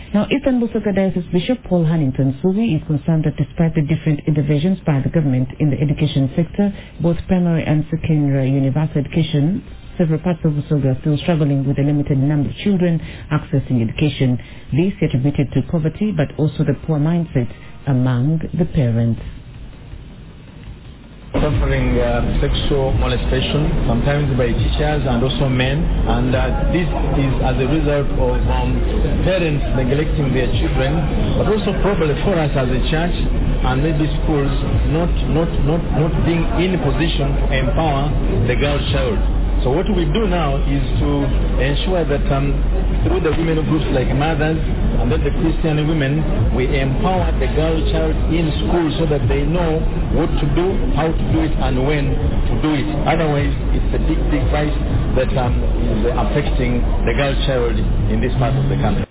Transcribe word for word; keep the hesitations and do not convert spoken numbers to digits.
Now, Eastern Busoga Diocese Bishop Paul Hannington Suvi is concerned that despite the different interventions by the government in the education sector, both primary and secondary universal education, several parts of Busoga are still struggling with a limited number of children accessing education. This is attributed to poverty, but also the poor mindset among the parents. Suffering uh, sexual molestation, sometimes by teachers and also men, and uh, this is as a result of um, parents neglecting their children, but also probably for us as a church and maybe schools not not not not being in a position to empower the girl child. So what we do now is to ensure that um, through the women groups like mothers and then the Christian women, we empower the girl child in school so that they know what to do, how to do it, and when to do it. Otherwise, it's a big, big price that um, is affecting the girl child in this part of the country.